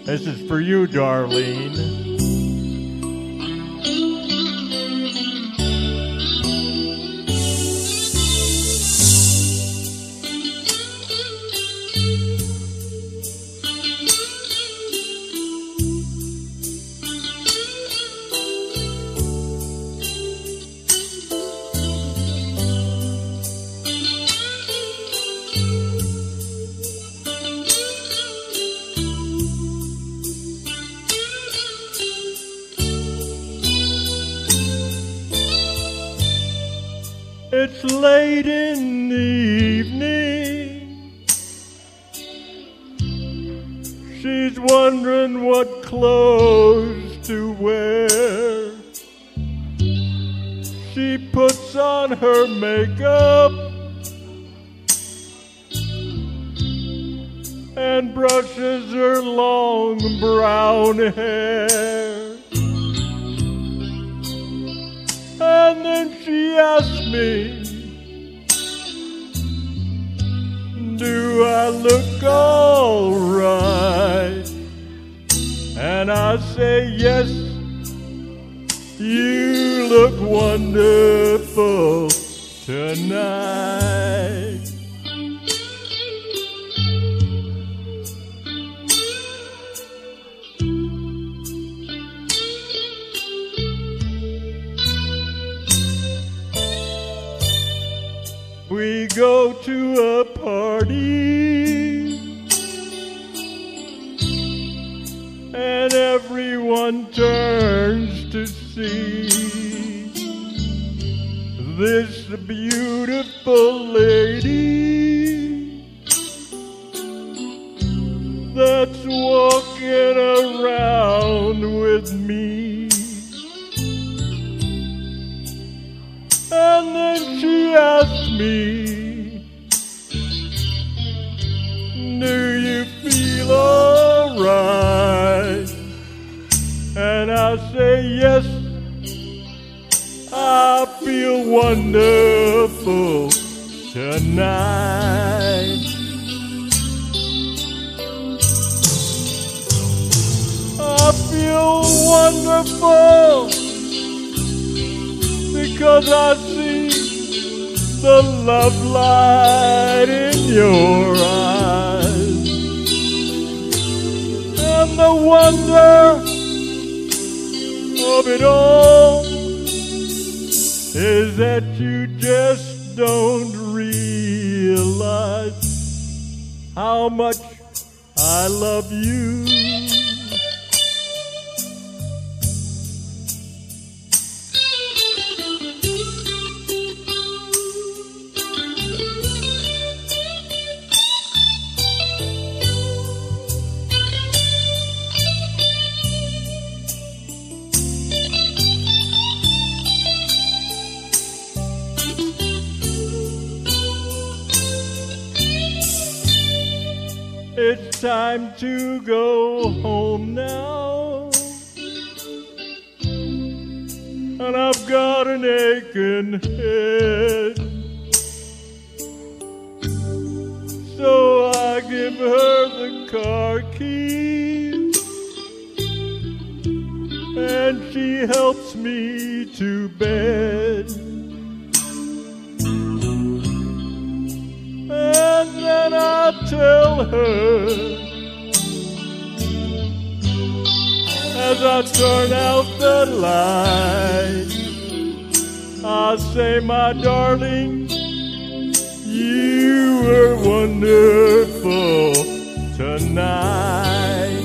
This is for you, Darlene. It's late in the evening. She's wondering what clothes to wear. She puts on her makeup and brushes her long brown hair. And then she asks me, do I look all right? And I say, yes, you look wonderful tonight. We go to a party and everyone turns to see this beautiful lady that's walking around with me. And then she asked me, do you feel alright? And I say, yes, I feel wonderful tonight. I feel wonderful because I see the love light in your eyes, and the wonder of it all is that you just don't realize how much I love you. It's time to go home now, and I've got an aching head. So I give her the car keys, and she helps me to bed. And then I tell her, as I turn out the light, I say, my darling, you were wonderful tonight.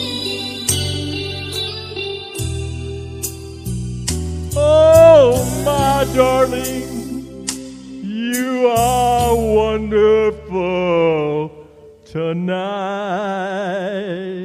Oh, my darling, you are wonderful tonight.